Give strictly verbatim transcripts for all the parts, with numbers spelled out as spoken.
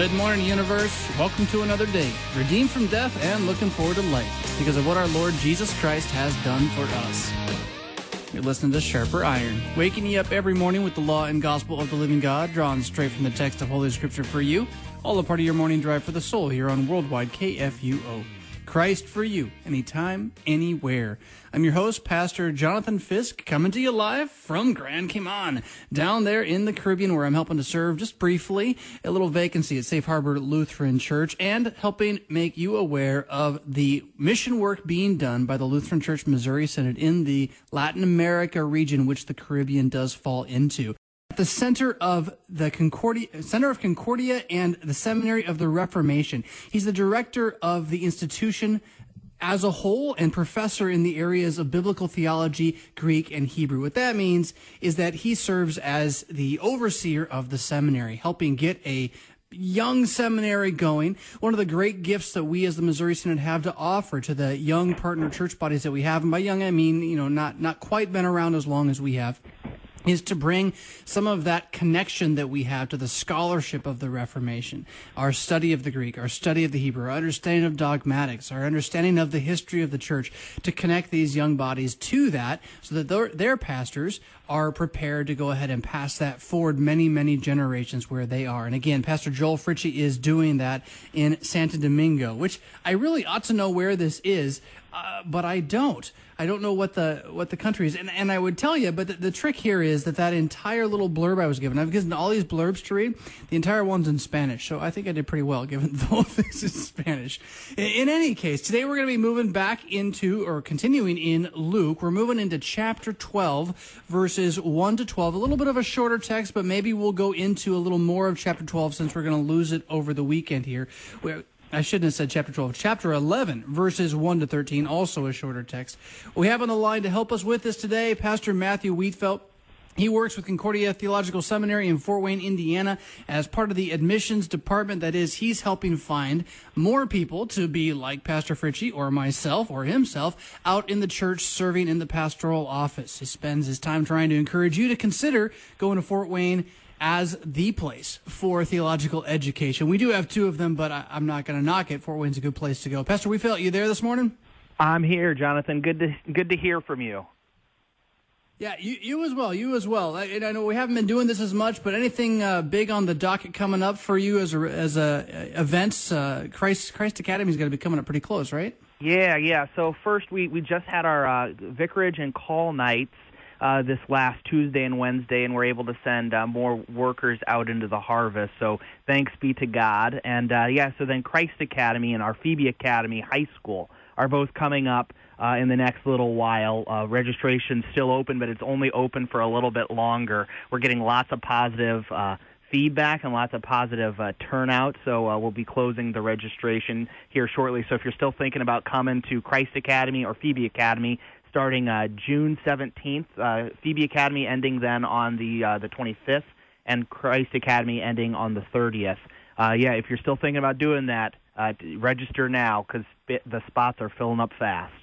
Good morning, universe. Welcome to another day, redeemed from death and looking forward to life because of what our Lord Jesus Christ has done for us. You're listening to Sharper Iron, waking you up every morning with the law and gospel of the living God, drawn straight from the text of Holy Scripture for you, all a part of your morning drive for the soul here on Worldwide K F U O. Christ for you, anytime, anywhere. I'm your host, Pastor Jonathan Fisk, coming to you live from Grand Cayman, down there in the Caribbean, where I'm helping to serve, just briefly, a little vacancy at Safe Harbor Lutheran Church, and helping make you aware of the mission work being done by the Lutheran Church Missouri Synod in the Latin America region, which the Caribbean does fall into. At the center of the Concordia, Center of Concordia and the Seminary of the Reformation. He's the director of the institution as a whole and professor in the areas of biblical theology, Greek, and Hebrew. What that means is that he serves as the overseer of the seminary, helping get a young seminary going. One of the great gifts that we as the Missouri Synod have to offer to the young partner church bodies that we have, and by young I mean, you know, not, not quite been around as long as we have, is to bring some of that connection that we have to the scholarship of the Reformation, our study of the Greek, our study of the Hebrew, our understanding of dogmatics, our understanding of the history of the church, to connect these young bodies to that so that their, their pastors are prepared to go ahead and pass that forward many, many generations where they are. And again, Pastor Joel Fritchie is doing that in Santo Domingo, which I really ought to know where this is, uh, but I don't. I don't know what the what the country is, and and I would tell you, but the, the trick here is that that entire little blurb I was given, I've given all these blurbs to read, the entire one's in Spanish, so I think I did pretty well given the whole thing's in Spanish. In, in any case, today we're going to be moving back into, or continuing in Luke. We're moving into chapter twelve, verses one to twelve, a little bit of a shorter text, but maybe we'll go into a little more of chapter twelve since we're going to lose it over the weekend here. We're, I shouldn't have said chapter twelve. Chapter eleven, verses one to thirteen, also a shorter text. We have on the line to help us with this today, Pastor Matthew Wheatfeld. He works with Concordia Theological Seminary in Fort Wayne, Indiana, as part of the admissions department. That is, he's helping find more people to be like Pastor Fritchie or myself or himself out in the church serving in the pastoral office. He spends his time trying to encourage you to consider going to Fort Wayne as the place for theological education. We do have two of them, but I, I'm not going to knock it. Fort Wayne's a good place to go. Pastor Wheatfeld, you there this morning? I'm here, Jonathan. Good to good to hear from you. Yeah, you, you as well. You as well. I, I know we haven't been doing this as much, but anything uh, big on the docket coming up for you as a, as a events? Uh, Christ Christ Academy's going to be coming up pretty close, right? Yeah, yeah. So first, we we just had our uh, vicarage and call nights Uh, this last Tuesday and Wednesday, and we're able to send uh, more workers out into the harvest. So thanks be to God. And uh, yeah, so then Christ Academy and our Phoebe Academy High School are both coming up uh, in the next little while. Uh, registration's still open, but it's only open for a little bit longer. We're getting lots of positive uh, feedback and lots of positive uh, turnout, so uh, we'll be closing the registration here shortly. So if you're still thinking about coming to Christ Academy or Phoebe Academy, starting uh, June seventeenth, uh, Phoebe Academy ending then on the uh, the twenty-fifth, and Christ Academy ending on the thirtieth. Uh, yeah, if you're still thinking about doing that, uh, register now because the spots are filling up fast.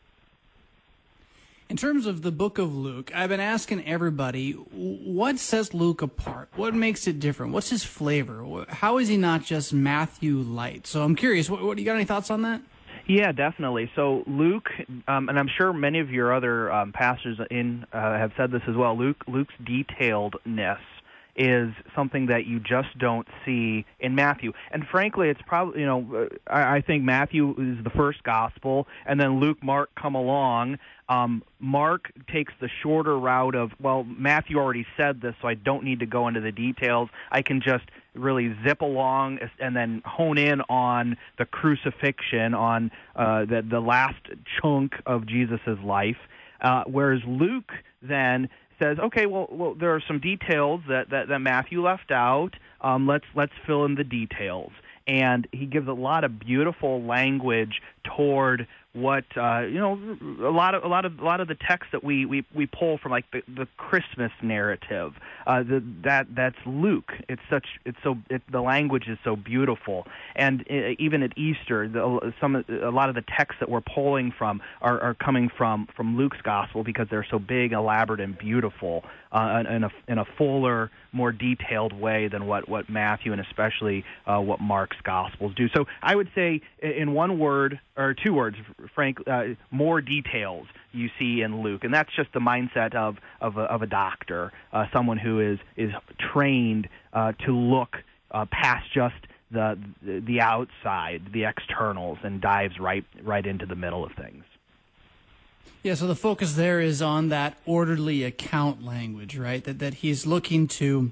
In terms of the book of Luke, I've been asking everybody, what sets Luke apart? What makes it different? What's his flavor? How is he not just Matthew light? So I'm curious, what, what you got any thoughts on that? Yeah, definitely. So Luke, um, and I'm sure many of your other um, pastors in uh, have said this as well, Luke, Luke's detailedness is something that you just don't see in Matthew. And frankly, it's probably, you know, I, I think Matthew is the first gospel, and then Luke, Mark come along. Um, Mark takes the shorter route of, well, Matthew already said this, so I don't need to go into the details. I can just really zip along and then hone in on the crucifixion, on uh, the, the last chunk of Jesus' life. Uh, whereas Luke then says, okay, well, well, there are some details that, that, that Matthew left out. Um, let's let's fill in the details. And he gives a lot of beautiful language toward what uh, you know a lot of a lot of a lot of the texts that we we, we pull from, like the, the Christmas narrative. Uh, the, that that's Luke. It's such it's so it, the language is so beautiful, and uh, even at Easter, the, some a lot of the texts that we're pulling from are, are coming from, from Luke's gospel because they're so big, elaborate, and beautiful uh, in a in a fuller, more detailed way than what, what Matthew and especially uh, what Mark's gospels do. So I would say, in one word or two words, Frank, uh, more details you see in Luke, and that's just the mindset of of a, of a doctor, uh, someone who is is trained uh, to look uh, past just the the outside, the externals, and dives right right into the middle of things. Yeah, so the focus there is on that orderly account language, right? That that he's looking to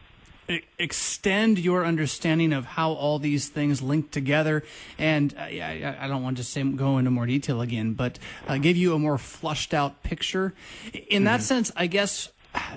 extend your understanding of how all these things link together, and uh, I, I don't want to say go into more detail again, but uh, give you a more flushed out picture. In mm-hmm. that sense, I guess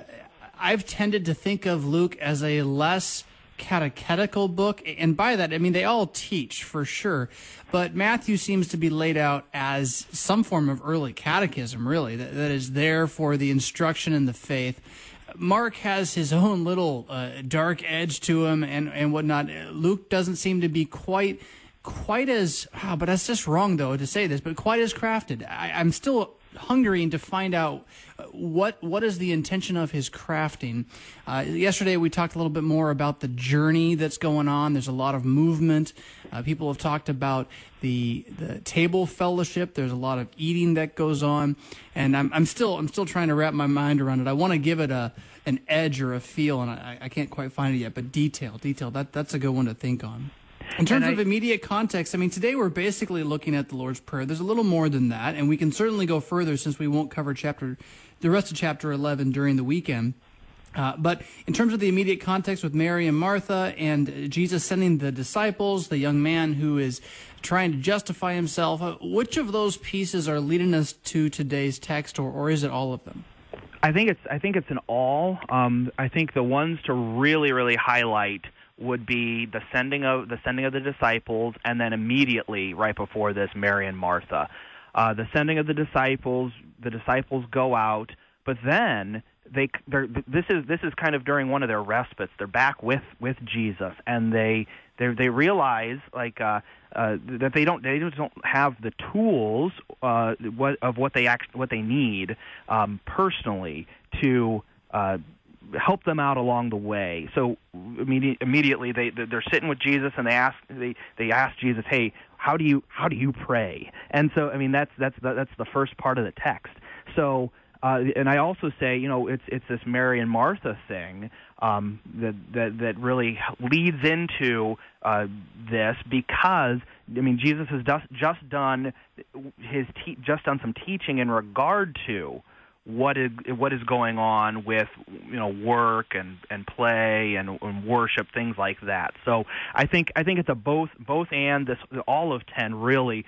I've tended to think of Luke as a less catechetical book, and by that I mean they all teach for sure, but Matthew seems to be laid out as some form of early catechism, really, that, that is there for the instruction in the faith. Mark has his own little uh, dark edge to him and, and whatnot. Luke doesn't seem to be quite quite as, oh, but that's just wrong, though, to say this, but quite as crafted. I, I'm still hungering to find out what what is the intention of his crafting. Uh, yesterday we talked a little bit more about the journey that's going on. There's a lot of movement. Uh, people have talked about the the table fellowship. There's a lot of eating that goes on, and I'm I'm still I'm still trying to wrap my mind around it. I want to give it a an edge or a feel, and I, I can't quite find it yet. But detail, detail that that's a good one to think on. In terms I, of immediate context, I mean, today we're basically looking at the Lord's Prayer. There's a little more than that, and we can certainly go further since we won't cover chapter, the rest of chapter eleven during the weekend. Uh, but in terms of the immediate context with Mary and Martha and Jesus sending the disciples, the young man who is trying to justify himself, uh, which of those pieces are leading us to today's text, or, or is it all of them? I think it's I think it's an all. Um, I think the ones to really really highlight would be the sending of the sending of the disciples, and then immediately right before this, Mary and Martha. Uh, the sending of the disciples, the disciples go out, but then they they're, this is this is kind of during one of their respites. They're back with, with Jesus, and they they they realize like uh, uh, that they don't they just don't have the tools uh, what, of what they act, what they need um, personally to Uh, help them out along the way. So immediate, immediately they they're sitting with Jesus, and they ask they they ask Jesus, "Hey, how do you how do you pray?" And so I mean that's that's the, that's the first part of the text. So uh, and I also say, you know, it's it's this Mary and Martha thing um, that that that really leads into uh, this, because I mean Jesus has just just done his te- just done some teaching in regard to what is what is going on with, you know, work and, and play and, and worship, things like that. So I think I think it's a both both and. This all of ten really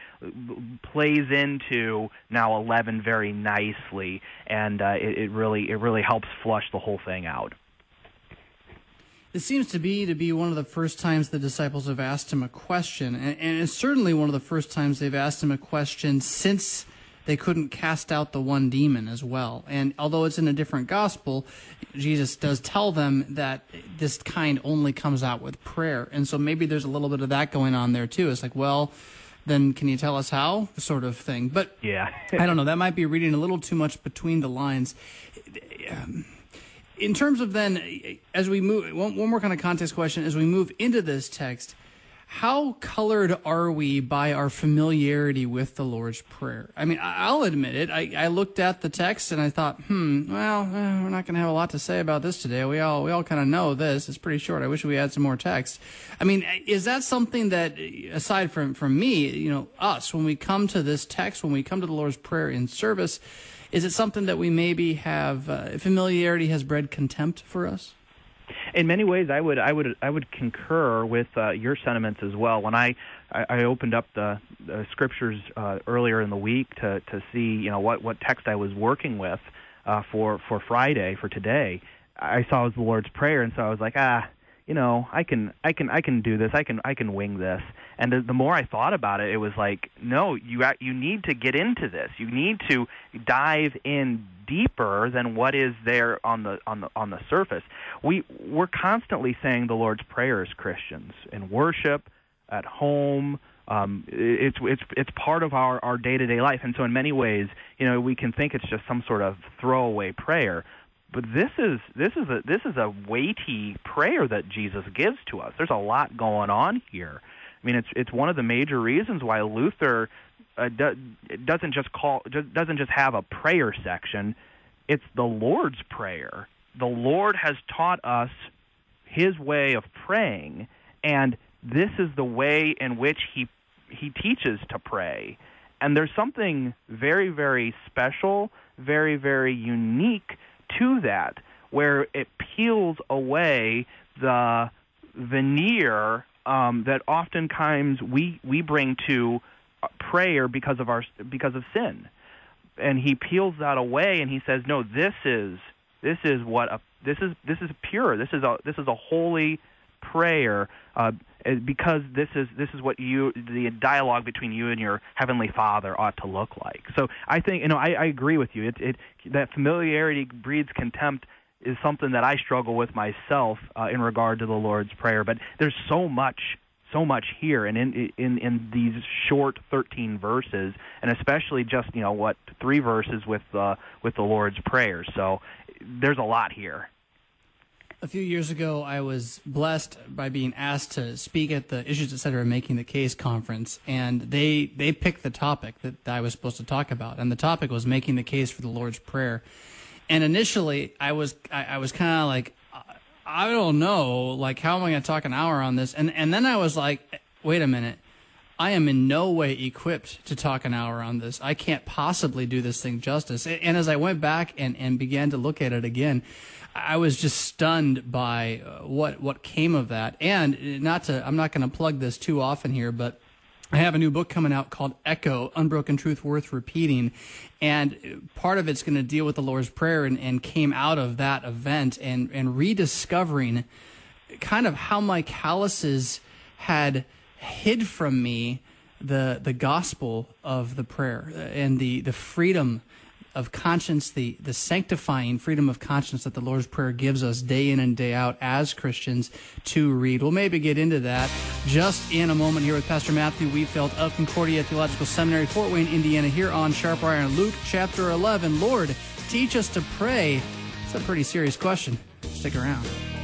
plays into now eleven very nicely, and uh, it, it really it really helps flush the whole thing out. It seems to be to be one of the first times the disciples have asked him a question, and, and it's certainly one of the first times they've asked him a question since they couldn't cast out the one demon as well. And although it's in a different gospel, Jesus does tell them that this kind only comes out with prayer. And so maybe there's a little bit of that going on there too. It's like, well, then can you tell us how, sort of thing. But yeah, I don't know. That might be reading a little too much between the lines. Um, in terms of then, as we move, one, one more kind of context question, as we move into this text, how colored are we by our familiarity with the Lord's Prayer? I mean, I'll admit it. I, I looked at the text and I thought, hmm, well, eh, we're not going to have a lot to say about this today. We all we all kind of know this. It's pretty short. I wish we had some more text. I mean, is that something that, aside from, from me, you know, us, when we come to this text, when we come to the Lord's Prayer in service, is it something that we maybe have, uh, familiarity has bred contempt for us? In many ways, I would I would I would concur with uh, your sentiments as well. When I, I, I opened up the, the scriptures uh, earlier in the week to, to see, you know, what, what text I was working with uh, for for Friday for today, I saw it was the Lord's Prayer, and so I was like, ah, you know, I can, I can, I can do this. I can, I can wing this. And the, the more I thought about it, it was like, no, you, you need to get into this. You need to dive in deeper than what is there on the, on the, on the surface. We, we're constantly saying the Lord's Prayer as Christians in worship, at home. Um, it's, it's, it's part of our, our day-to-day life. And so in many ways, you know, we can think it's just some sort of throwaway prayer. But this is this is a this is a weighty prayer that Jesus gives to us. There's a lot going on here. I mean, it's it's one of the major reasons why Luther uh, do, doesn't just call doesn't just have a prayer section. It's the Lord's Prayer. The Lord has taught us His way of praying, and this is the way in which He He teaches to pray. And there's something very, very special, very, very unique to that, where it peels away the veneer um, that oftentimes we we bring to prayer because of our because of sin, and he peels that away and he says, no, this is this is what a this is this is pure. This is a this is a holy prayer uh, because this is this is what you the dialogue between you and your heavenly Father ought to look like. So I think you know I, I agree with you. It, it that familiarity breeds contempt is something that I struggle with myself uh, in regard to the Lord's Prayer. But there's so much so much here, and in in in these short thirteen verses, and especially just you know what three verses with uh, with the Lord's Prayer. So there's a lot here. A few years ago, I was blessed by being asked to speak at the Issues Etc. Making the Case conference, and they they picked the topic that I was supposed to talk about, and the topic was making the case for the Lord's Prayer. And initially, I was I, I was kind of like, I don't know, like how am I going to talk an hour on this? And and then I was like, wait a minute, I am in no way equipped to talk an hour on this. I can't possibly do this thing justice. And as I went back and and began to look at it again, I was just stunned by uh, what what came of that. And not to, I'm not going to plug this too often here, but I have a new book coming out called Echo, Unbroken Truth Worth Repeating. And part of it's going to deal with the Lord's Prayer and, and came out of that event and, and rediscovering kind of how my calluses had hid from me the the gospel of the prayer and the, the freedom of conscience, the, the sanctifying freedom of conscience that the Lord's Prayer gives us day in and day out as Christians to read. We'll maybe get into that just in a moment here with Pastor Matthew Wiefeld of Concordia Theological Seminary, Fort Wayne, Indiana, here on Sharper Iron. Luke chapter eleven, Lord, teach us to pray. It's a pretty serious question. Stick around.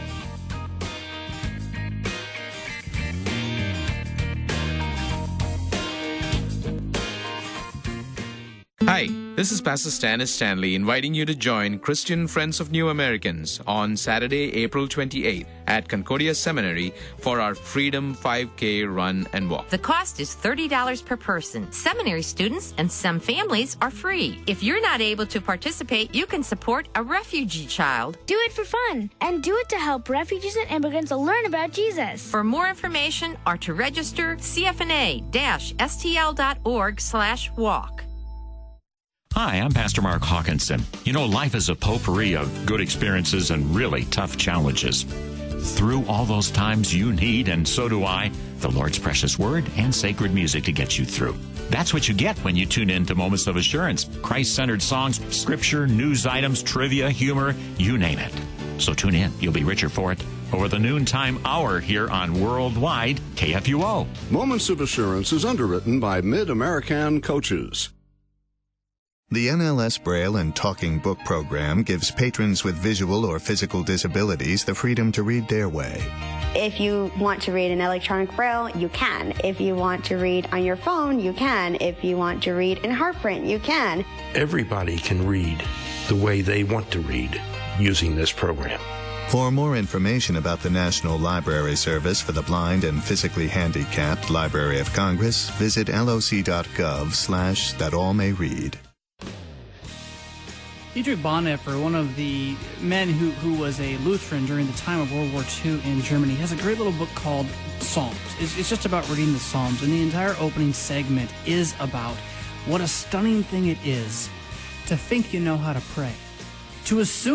Hi, this is Pastor Stannis Stanley inviting you to join Christian Friends of New Americans on Saturday, April twenty-eighth at Concordia Seminary for our Freedom five K run and walk. The cost is thirty dollars per person. Seminary students and some families are free. If you're not able to participate, you can support a refugee child. Do it for fun, and do it to help refugees and immigrants learn about Jesus. For more information or to register, C F N A S T L dot org slash walk. Hi, I'm Pastor Mark Hawkinson. You know, life is a potpourri of good experiences and really tough challenges. Through all those times, you need, and so do I, the Lord's precious word and sacred music to get you through. That's what you get when you tune in to Moments of Assurance. Christ-centered songs, scripture, news items, trivia, humor, you name it. So tune in. You'll be richer for it. Over the noontime hour here on Worldwide K F U O. Moments of Assurance is underwritten by Mid-American Coaches. The N L S Braille and Talking Book program gives patrons with visual or physical disabilities the freedom to read their way. If you want to read in electronic Braille, you can. If you want to read on your phone, you can. If you want to read in heart print, you can. Everybody can read the way they want to read using this program. For more information about the National Library Service for the Blind and Physically Handicapped, Library of Congress, visit loc.gov slash that all may read. Dietrich Bonhoeffer, one of the men who, who was a Lutheran during the time of World War Two in Germany, has a great little book called Psalms. It's, it's just about reading the Psalms, and the entire opening segment is about what a stunning thing it is to think you know how to pray, to assume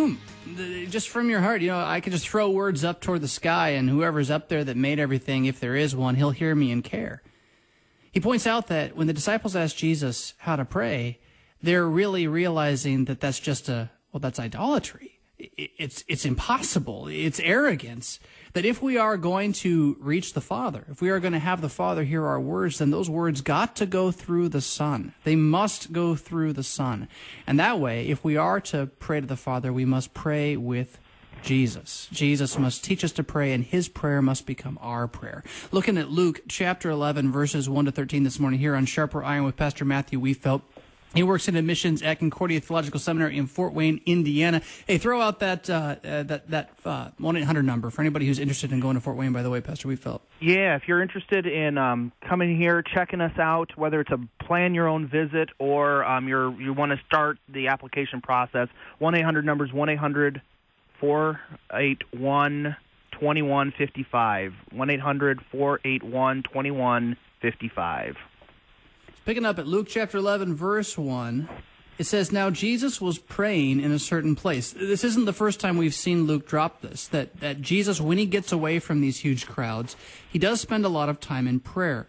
just from your heart. You know, I could just throw words up toward the sky, and whoever's up there that made everything, if there is one, he'll hear me and care. He points out that when the disciples asked Jesus how to pray, they're really realizing that that's just a, well, that's idolatry. It's it's impossible. It's arrogance. That if we are going to reach the Father, if we are going to have the Father hear our words, then those words got to go through the Son. They must go through the Son. And that way, if we are to pray to the Father, we must pray with Jesus. Jesus must teach us to pray, and his prayer must become our prayer. Looking at Luke chapter eleven, verses one to thirteen this morning here on Sharper Iron with Pastor Matthew Wiefelt. He works in admissions at Concordia Theological Seminary in Fort Wayne, Indiana. Hey, throw out that uh, uh, that that uh, one eight hundred number for anybody who's interested in going to Fort Wayne, by the way, Pastor Wiefelt. Yeah, if you're interested in um, coming here, checking us out, whether it's a plan your own visit or um, you're, you want to start the application process, one eight hundred number is one eight hundred four eight one two one five five, one eight hundred four eight one two one five five. Picking up at Luke chapter eleven, verse one, it says, "Now Jesus was praying in a certain place." This isn't the first time we've seen Luke drop this, that, that Jesus, when he gets away from these huge crowds, he does spend a lot of time in prayer.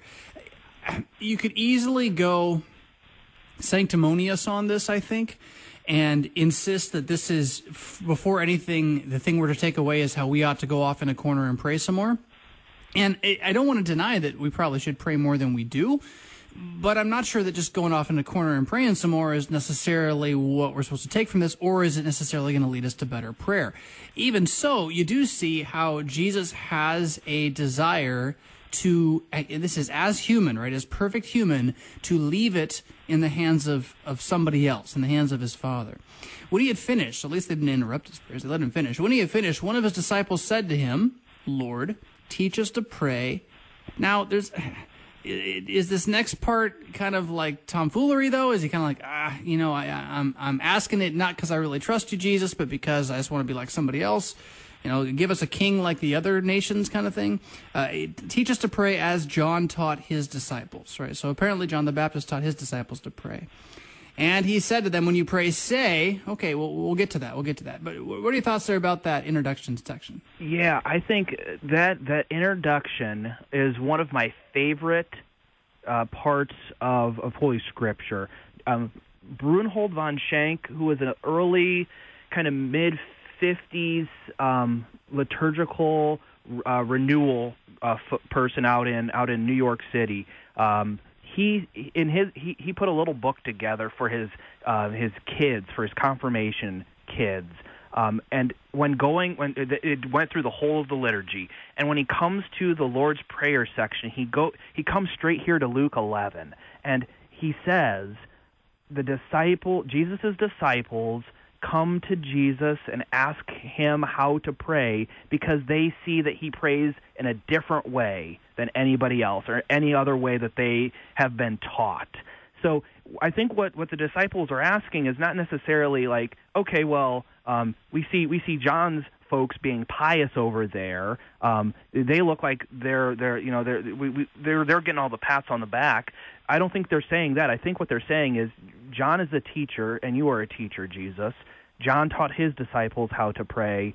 You could easily go sanctimonious on this, I think, and insist that this is, before anything, the thing we're to take away is how we ought to go off in a corner and pray some more. And I don't want to deny that we probably should pray more than we do, but I'm not sure that just going off in a corner and praying some more is necessarily what we're supposed to take from this, or is it necessarily going to lead us to better prayer? Even so, you do see how Jesus has a desire to, and this is as human, right, as perfect human, to leave it in the hands of, of somebody else, in the hands of his Father. When he had finished, at least they didn't interrupt his prayers, they let him finish. When he had finished, one of his disciples said to him, "Lord, teach us to pray." Now, there's... Is this next part kind of like tomfoolery, though? Is he kind of like, ah, you know, I, I'm I'm asking it not because I really trust you, Jesus, but because I just want to be like somebody else? You know, give us a king like the other nations kind of thing. Uh, teach us to pray as John taught his disciples, right? So apparently John the Baptist taught his disciples to pray. And he said to them, when you pray, say, okay, well, we'll get to that. We'll get to that. But what are your thoughts there about that introduction section? Yeah, I think that that introduction is one of my favorite uh, parts of, of Holy Scripture. Um, Brunhold von Schenk, who was an early kind of mid-fifties um, liturgical uh, renewal uh, f- person out in out in New York City, um, He in his he, he put a little book together for his uh, his kids, for his confirmation kids, um, and when going when it, it went through the whole of the liturgy, and when he comes to the Lord's Prayer section, he go he comes straight here to Luke eleven, and he says the disciple Jesus's disciples come to Jesus and ask him how to pray because they see that he prays in a different way than anybody else or any other way that they have been taught. So I think what, what the disciples are asking is not necessarily like, okay, well, um, we see we see John's folks being pious over there. Um, they look like they're they're you know they're we, we, they're they're getting all the pats on the back. I don't think they're saying that. I think what they're saying is John is a teacher and you are a teacher, Jesus. John taught his disciples how to pray.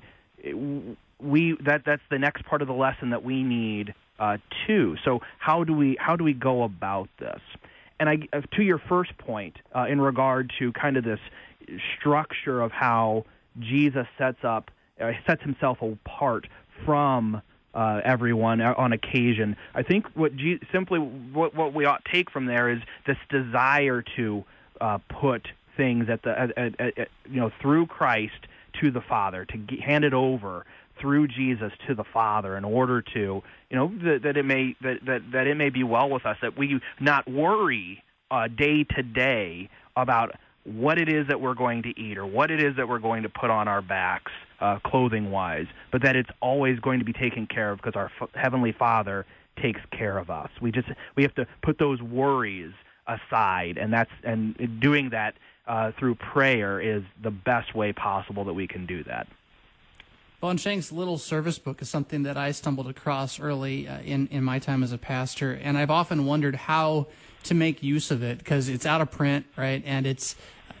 We that that's the next part of the lesson that we need uh, too. So how do we how do we go about this? And I, to your first point, uh, in regard to kind of this structure of how Jesus sets up uh, sets himself apart from uh, everyone on occasion, I think what G- simply what what we ought to take from there is this desire to uh, put things at the at, at, at, you know through Christ to the Father, to get, hand it over through Jesus to the Father in order to you know that, that it may that, that that it may be well with us, that we not worry uh, day to day about what it is that we're going to eat or what it is that we're going to put on our backs uh, clothing wise, but that it's always going to be taken care of because our F- Heavenly Father takes care of us. We just we have to put those worries aside, and that's and doing that Uh, through prayer is the best way possible that we can do that. Von Schenk's Little Service Book is something that I stumbled across early uh, in, in my time as a pastor, and I've often wondered how to make use of it because it's out of print, right? And it's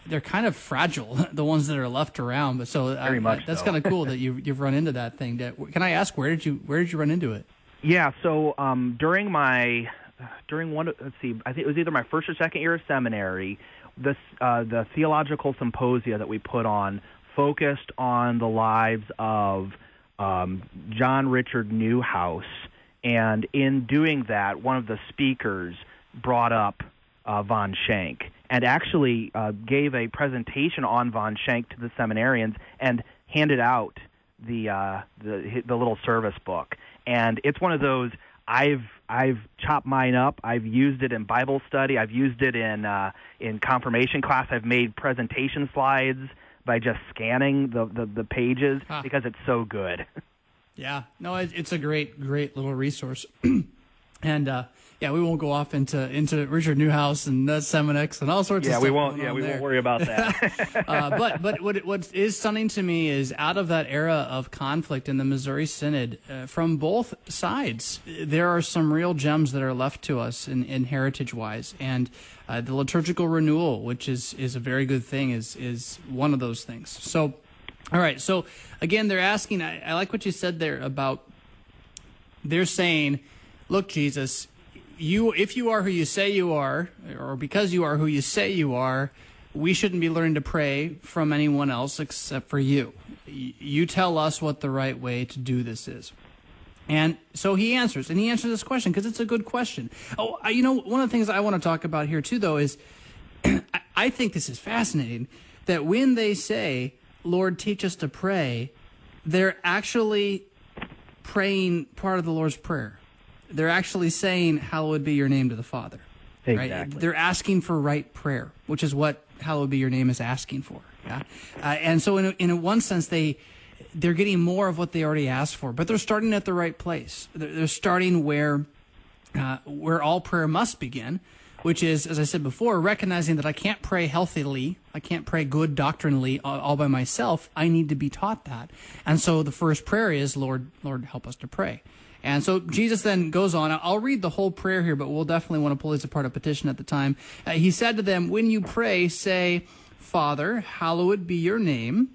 they're kind of fragile, the ones that are left around. But so Very uh, much that's so. kind of cool that you you've run into that thing. Can I ask, where did you where did you run into it? Yeah, so um, during my during one let's see, I think it was either my first or second year of seminary, this uh, the theological symposia that we put on focused on the lives of um, John Richard Newhouse, and in doing that, one of the speakers brought up uh, von Schenck and actually uh, gave a presentation on von Schenck to the seminarians and handed out the uh, the the little service book. And it's one of those, I've I've chopped mine up. I've used it in Bible study. I've used it in uh, in confirmation class. I've made presentation slides by just scanning the, the, the pages huh. because it's so good. Yeah, no, it, it's a great, great little resource. And uh, yeah, we won't go off into into Richard Newhouse and uh, Seminex and all sorts yeah, of stuff. We won't, yeah, on we there. won't worry about that. uh, but but what what is stunning to me is out of that era of conflict in the Missouri Synod, uh, from both sides, there are some real gems that are left to us in, in heritage-wise. And uh, the liturgical renewal, which is, is a very good thing, is is one of those things. So, all right. So, again, they're asking, I, I like what you said there about, they're saying, look, Jesus, you if you are who you say you are, or because you are who you say you are, we shouldn't be learning to pray from anyone else except for you. You tell us what the right way to do this is. And so he answers, and he answers this question because it's a good question. Oh, you know, one of the things I want to talk about here too, though, is I think this is fascinating, that when they say, Lord, teach us to pray, they're actually praying part of the Lord's Prayer. They're actually saying, hallowed be your name to the Father. Exactly. Right? They're asking for right prayer, which is what hallowed be your name is asking for. Yeah? Uh, and so in a, in a one sense, they, they're getting more of what they already asked for, but they're starting at the right place. They're, they're starting where, uh, where all prayer must begin, which is, as I said before, recognizing that I can't pray healthily, I can't pray good doctrinally all, all by myself. I need to be taught that. And so the first prayer is, Lord, Lord, help us to pray. And so Jesus then goes on. I'll read the whole prayer here, but we'll definitely want to pull this apart a petition at the time. Uh, he said to them, when you pray, say, Father, hallowed be your name.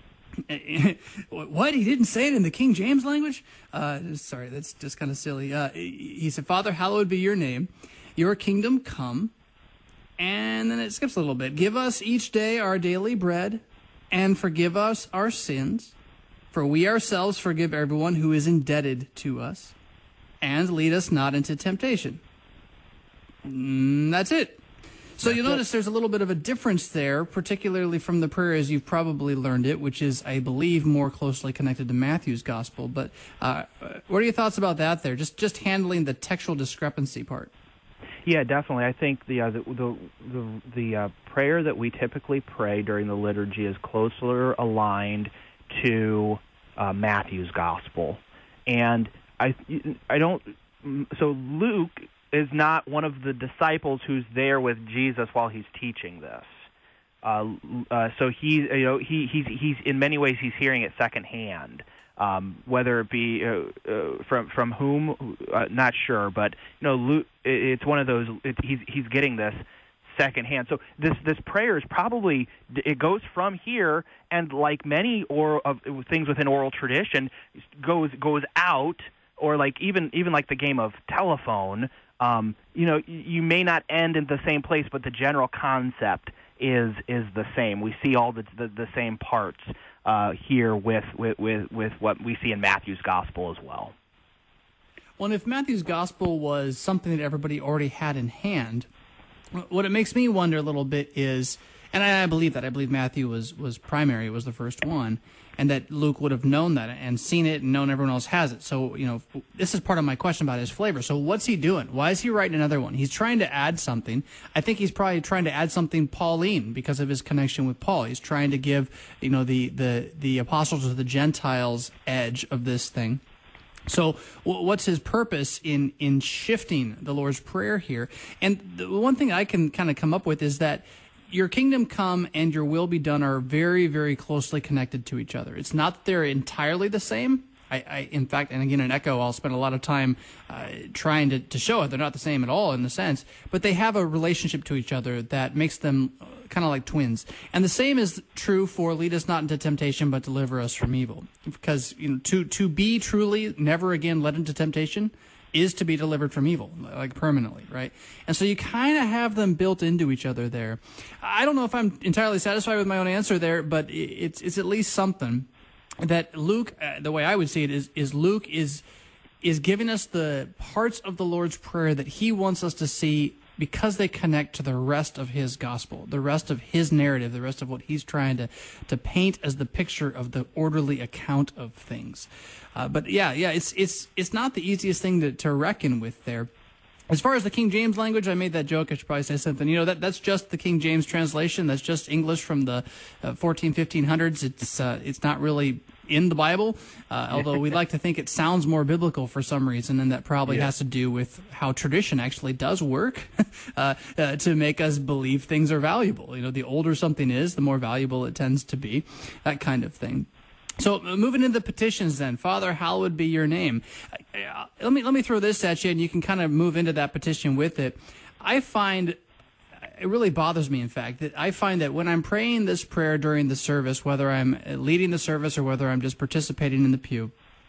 What? He didn't say it in the King James language? Uh, sorry, that's just kind of silly. Uh, he said, Father, hallowed be your name. Your kingdom come. And then it skips a little bit. Give us each day our daily bread, and forgive us our sins, for we ourselves forgive everyone who is indebted to us, and lead us not into temptation. Mm, that's it. So you'll notice there's a little bit of a difference there, particularly from the prayer as you've probably learned it, which is, I believe, more closely connected to Matthew's gospel. But uh, what are your thoughts about that there? Just just handling the textual discrepancy part. Yeah, definitely. I think the uh, the the the, the uh, prayer that we typically pray during the liturgy is closer aligned to uh, Matthew's gospel, and I I don't. So Luke is not one of the disciples who's there with Jesus while he's teaching this. Uh, uh, so he you know he he's he's in many ways he's hearing it secondhand. Um, whether it be uh, uh, from from whom, uh, not sure, but you know, Luke, it's one of those. It, he's he's getting this secondhand. So this this prayer is probably it goes from here, and like many or of things within oral tradition, goes goes out, or like even even like the game of telephone. Um, you know, you may not end in the same place, but the general concept is is the same. We see all the the, the same parts. Uh, here with, with, with, with what we see in Matthew's gospel as well. Well, and if Matthew's gospel was something that everybody already had in hand, what it makes me wonder a little bit is, and I, I believe that, I believe Matthew was, was primary, was the first one, and that Luke would have known that and seen it and known everyone else has it. So, you know, this is part of my question about his flavor. So what's he doing? Why is he writing another one? He's trying to add something. I think he's probably trying to add something Pauline because of his connection with Paul. He's trying to give, you know, the, the, the apostles of the Gentiles edge of this thing. So what's his purpose in, in shifting the Lord's Prayer here? And the one thing I can kind of come up with is that your kingdom come and your will be done are very, very closely connected to each other. It's not that they're entirely the same. I, I in fact, and again, in Echo, I'll spend a lot of time uh, trying to, to show it. They're not the same at all in the sense, but they have a relationship to each other that makes them kind of like twins. And the same is true for lead us not into temptation, but deliver us from evil. Because you know, to to be truly never again led into temptation is to be delivered from evil, like permanently, right? And so you kind of have them built into each other there. I don't know if I'm entirely satisfied with my own answer there, but it's it's at least something that Luke, uh, the way I would see it is, is Luke is is giving us the parts of the Lord's Prayer that he wants us to see because they connect to the rest of his gospel, the rest of his narrative, the rest of what he's trying to, to paint as the picture of the orderly account of things. Uh, but yeah, yeah, it's it's it's not the easiest thing to, to reckon with there. As far as the King James language, I made that joke. I should probably say something. You know, that that's just the King James translation. That's just English from the uh, fourteen, fifteen hundreds. It's uh, it's not really in the Bible, uh, although we like to think it sounds more biblical for some reason, and that probably yeah. has to do with how tradition actually does work uh, uh, to make us believe things are valuable. You know, the older something is, the more valuable it tends to be, that kind of thing. So uh, moving into the petitions then, Father, hallowed be your name. Uh, let me let me throw this at you, and you can kind of move into that petition with it. I find it really bothers me, in fact, that I find that when I'm praying this prayer during the service, whether I'm leading the service or whether I'm just participating in the pew,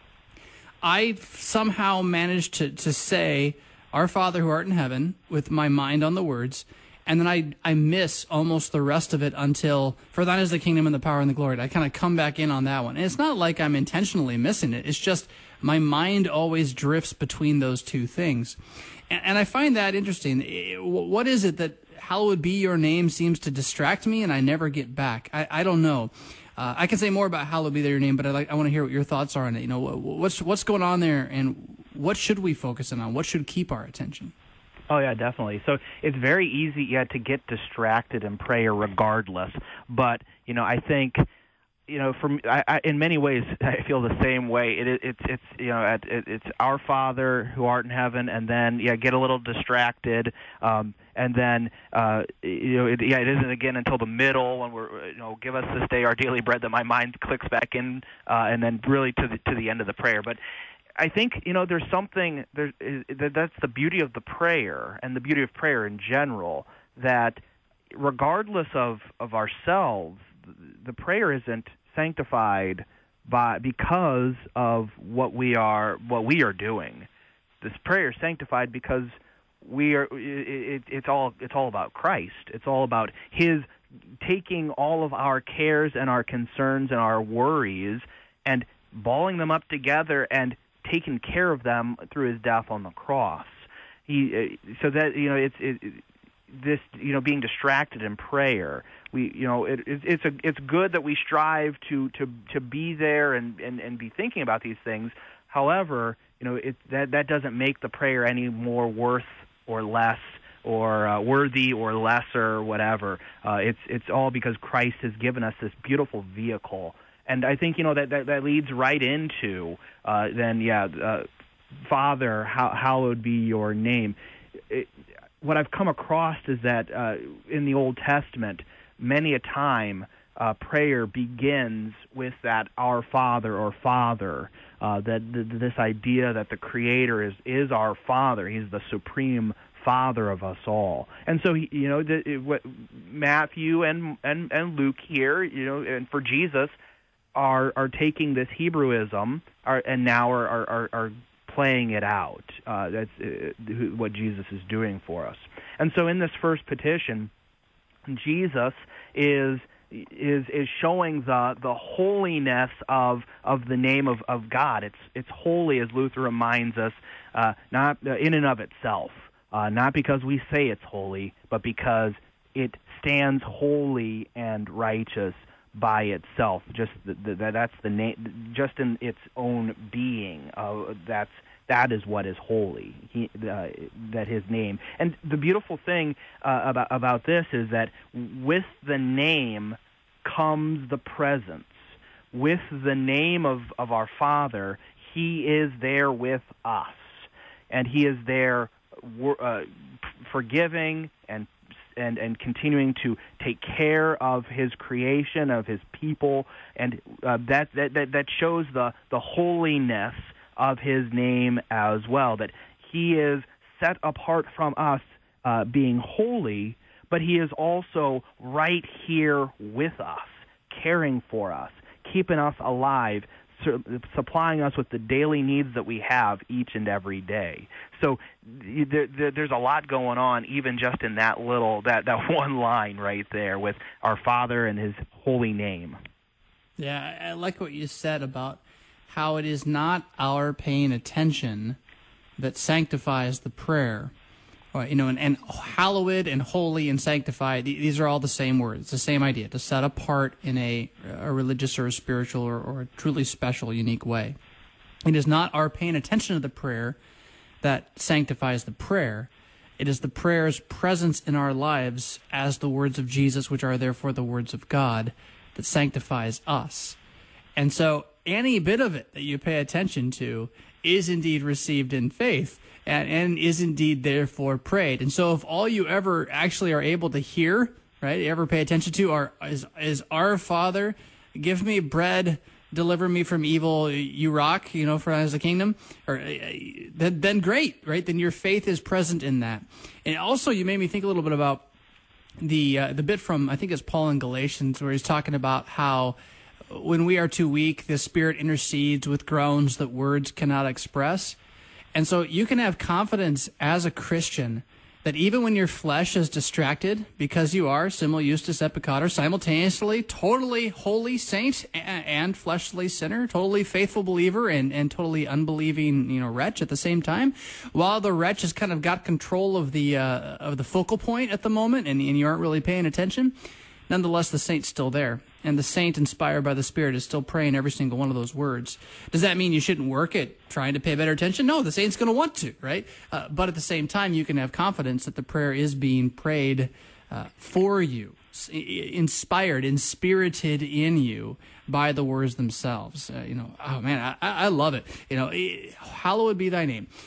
I somehow manage to, to say, Our Father who art in heaven, with my mind on the words, and then I, I miss almost the rest of it until, for thine is the kingdom and the power and the glory. I kind of come back in on that one. And it's not like I'm intentionally missing it. It's just my mind always drifts between those two things. And, and I find that interesting. What is it that hallowed be your name seems to distract me and I never get back? I, I don't know. Uh, I can say more about hallowed be your name, but I like I want to hear what your thoughts are on it. You know, what's what's going on there, and what should we focus in on? What should keep our attention? Oh, yeah, definitely. So it's very easy, yeah, to get distracted in prayer regardless. But, you know, I think, you know, from I, I, in many ways, I feel the same way. It, it, it's, it's you know, it, it's Our Father who art in heaven, and then, yeah, get a little distracted, um, and then, uh, you know, it, yeah, it isn't again until the middle when we're, you know, give us this day our daily bread, that my mind clicks back in, uh, and then really to the to the end of the prayer. But I think, you know, there's something, there's, that's the beauty of the prayer and the beauty of prayer in general, that regardless of, of ourselves, the prayer isn't sanctified by because of what we are what we are doing. This prayer is sanctified because we are. It, it's all it's all about Christ. It's all about His taking all of our cares and our concerns and our worries and balling them up together and taken care of them through His death on the cross. He, so that, you know, it's it, this, you know, being distracted in prayer. We, you know, it, it, it's a it's good that we strive to to, to be there and, and, and be thinking about these things. However, you know, it that that doesn't make the prayer any more worth or less or uh, worthy or lesser or whatever. Uh, it's it's all because Christ has given us this beautiful vehicle. And I think, you know, that, that, that leads right into, uh, then, yeah, uh, Father, how, hallowed be your name. It, what I've come across is that uh, in the Old Testament, many a time uh, prayer begins with that Our Father or Father, uh, that th- this idea that the Creator is, is our Father. He's the supreme Father of us all. And so, you know, the, it, what Matthew and, and, and Luke here, you know, and for Jesus, are are taking this Hebrewism are, and now are, are, are playing it out. Uh, that's uh, what Jesus is doing for us. And so in this first petition, Jesus is is is showing the the holiness of of the name of, of God. It's it's holy, as Luther reminds us, uh, not uh, in and of itself, uh, not because we say it's holy, but because it stands holy and righteous by itself. Just the, the, that's the name, just in its own being. Uh, that's that is what is holy. He, uh, that His name. And the beautiful thing uh, about about this is that with the name comes the presence. With the name of, of our Father, He is there with us, and He is there uh, forgiving and and, and continuing to take care of his creation, of his people, and uh, that, that that that shows the the holiness of his name as well. That he is set apart from us, uh, being holy, but he is also right here with us, caring for us, keeping us alive, supplying us with the daily needs that we have each and every day. So there, there, there's a lot going on, even just in that little that, that one line right there with our Father and his holy name. Yeah, I like what you said about how it is not our paying attention that sanctifies the prayer. Or, you know, and, and hallowed and holy and sanctified, these are all the same words. It's the same idea, to set apart in a, a religious or a spiritual or, or a truly special, unique way. It is not our paying attention to the prayer that sanctifies the prayer. It is the prayer's presence in our lives as the words of Jesus, which are therefore the words of God, that sanctifies us. And so any bit of it that you pay attention to is indeed received in faith, and, and is indeed therefore prayed. And so if all you ever actually are able to hear, right, you ever pay attention to, are, is, is our Father, give me bread, deliver me from evil, you rock, you know, for as a kingdom, or uh, then, then great, right? Then your faith is present in that. And also you made me think a little bit about the uh, the bit from, I think it's Paul in Galatians, where he's talking about how when we are too weak, the Spirit intercedes with groans that words cannot express. And so you can have confidence as a Christian that even when your flesh is distracted, because you are, simul justus et peccator, simultaneously totally holy saint and fleshly sinner, totally faithful believer and, and totally unbelieving, you know, wretch at the same time, while the wretch has kind of got control of the uh, of the focal point at the moment, and, and you aren't really paying attention, nonetheless the saint's still there. And the saint, inspired by the Spirit, is still praying every single one of those words. Does that mean you shouldn't work at trying to pay better attention? No, the saint's going to want to, right? Uh, but at the same time, you can have confidence that the prayer is being prayed uh, for you, inspired, inspirited in you by the words themselves. Uh, you know, oh man, I, I love it. You know, hallowed be thy name.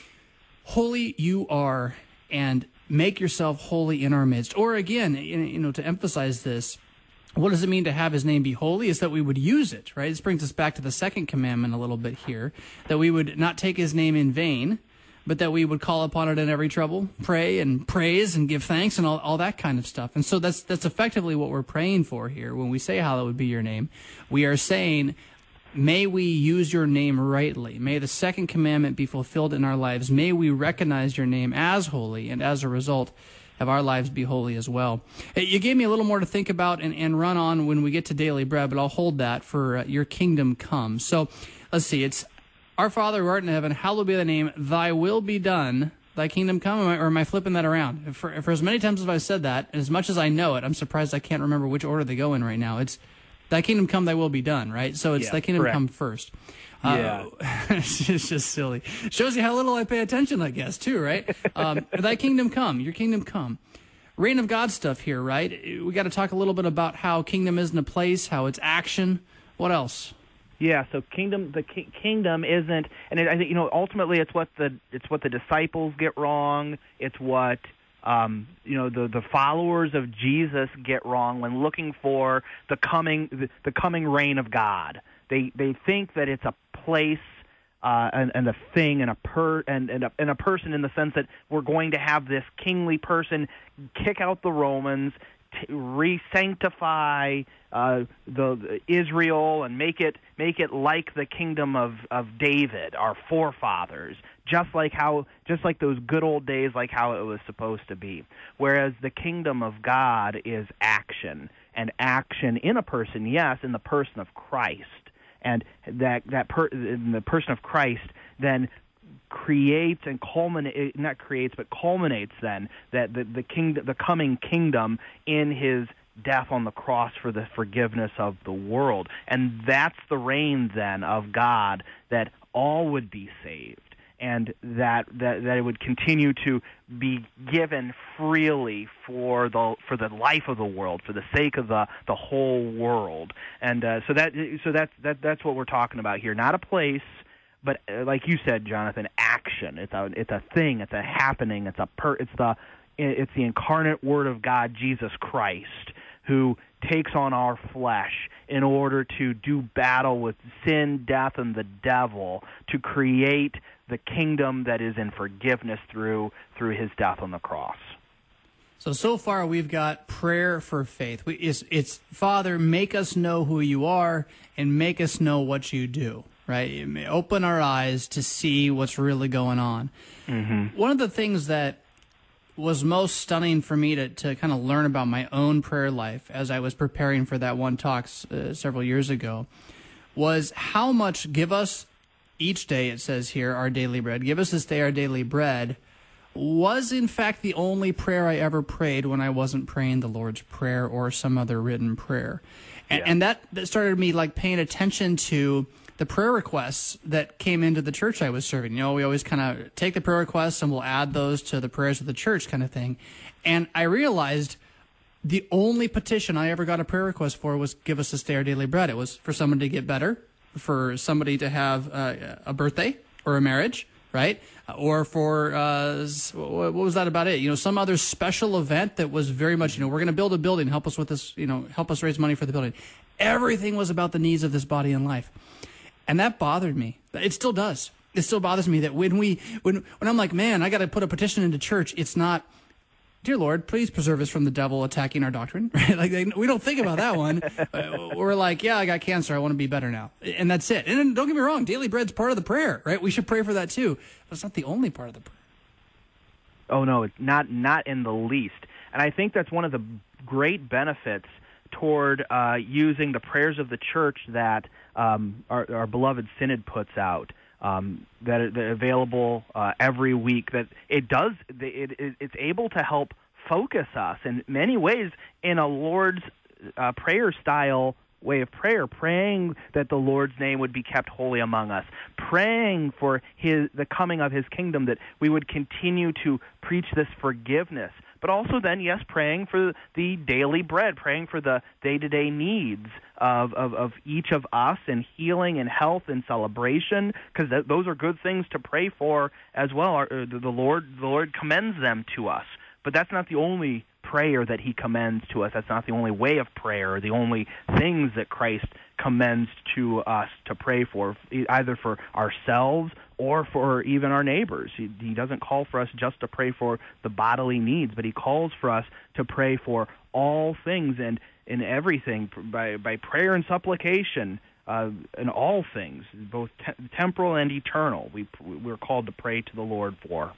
Holy you are, and make yourself holy in our midst. Or again, you know, to emphasize this, what does it mean to have his name be holy? Is that we would use it, right? This brings us back to the second commandment a little bit here, that we would not take his name in vain, but that we would call upon it in every trouble, pray and praise and give thanks and all, all that kind of stuff. And so that's that's effectively what we're praying for here. When we say hallowed be your name, we are saying, may we use your name rightly. May the second commandment be fulfilled in our lives. May we recognize your name as holy, and as a result, have our lives be holy as well. You gave me a little more to think about and, and run on when we get to daily bread, but I'll hold that for uh, your kingdom come. So let's see, it's our Father who art in heaven, hallowed be thy name, thy will be done, thy kingdom come, or am I flipping that around? For, for as many times as I've said that, and as much as I know it, I'm surprised I can't remember which order they go in right now. It's thy kingdom come, thy will be done, right? So it's yeah, thy kingdom correct. come first. Yeah. Uh, it's just silly. Shows you how little I pay attention, I guess, too, right? Um, thy kingdom come, your kingdom come. Reign of God stuff here, right? We got to talk a little bit about how kingdom isn't a place, how it's action. What else? Yeah, so kingdom, the ki- kingdom isn't, and it, I think you know ultimately it's what the it's what the disciples get wrong. It's what um, you know the the followers of Jesus get wrong when looking for the coming the, the coming reign of God. They they think that it's a place. Uh, and, and a thing and a per and, and, a, and a person in the sense that we're going to have this kingly person kick out the Romans, t- re-sanctify uh, the, the Israel, and make it make it like the kingdom of, of David, our forefathers, just like how just like those good old days, like how it was supposed to be. Whereas the kingdom of God is action, and action in a person, yes, in the person of Christ. And that that per, the person of Christ then creates and culminates, not creates, but culminates then that the the king, the coming kingdom in his death on the cross for the forgiveness of the world. And that's the reign then of God, that all would be saved, and that, that, that it would continue to be given freely for the for the life of the world, for the sake of the, the whole world. And uh, so that so that's that that's what we're talking about here. Not a place, but uh, like you said, Jonathan, action. It's a it's a thing. It's a happening. It's a per. It's the it's the incarnate Word of God, Jesus Christ, who takes on our flesh in order to do battle with sin, death, and the devil, to create the kingdom that is in forgiveness through through his death on the cross. So, so far we've got prayer for faith. We, it's, it's, Father, make us know who you are and make us know what you do, right? Open our eyes to see what's really going on. Mm-hmm. One of the things that was most stunning for me to, to kind of learn about my own prayer life as I was preparing for that one talk uh, several years ago was how much give us each day, it says here, our daily bread. Give us this day our daily bread was in fact the only prayer I ever prayed when I wasn't praying the Lord's Prayer or some other written prayer. And, yeah. and that, that started me like paying attention to the prayer requests that came into the church I was serving. You know, we always kind of take the prayer requests and we'll add those to the prayers of the church kind of thing. And I realized the only petition I ever got a prayer request for was give us this day our daily bread. It was for someone to get better, for somebody to have uh, a birthday or a marriage, right? Or for, uh, what was that about it? You know, some other special event that was very much, you know, we're going to build a building, help us with this, you know, help us raise money for the building. Everything was about the needs of this body and life. And that bothered me. It still does. It still bothers me that when we, when, when I'm like, man, I got to put a petition into church, it's not, dear Lord, please preserve us from the devil attacking our doctrine. Right? Like, we don't think about that one. We're like, yeah, I got cancer. I want to be better now. And that's it. And don't get me wrong, daily bread's part of the prayer, right? We should pray for that too. But it's not the only part of the prayer. Oh, no, it's not, not in the least. And I think that's one of the great benefits toward uh, using the prayers of the church that um, our, our beloved Synod puts out. Um, that are, that are available uh, every week. That it does, it, it, it's able to help focus us in many ways in a Lord's uh, prayer style way of prayer, praying that the Lord's name would be kept holy among us, praying for his the coming of his kingdom, that we would continue to preach this forgiveness. But also then, yes, praying for the daily bread, praying for the day-to-day needs of, of, of each of us, and healing and health and celebration, because th- those are good things to pray for as well. Our, uh, the, the Lord, the Lord commends them to us. But that's not the only prayer that he commends to us. That's not the only way of prayer, or the only things that Christ commends to us to pray for, either for ourselves or for even our neighbors. He, he doesn't call for us just to pray for the bodily needs, but he calls for us to pray for all things and in everything, by, by prayer and supplication, uh, in all things, both te- temporal and eternal. We, we're called to pray to the Lord for.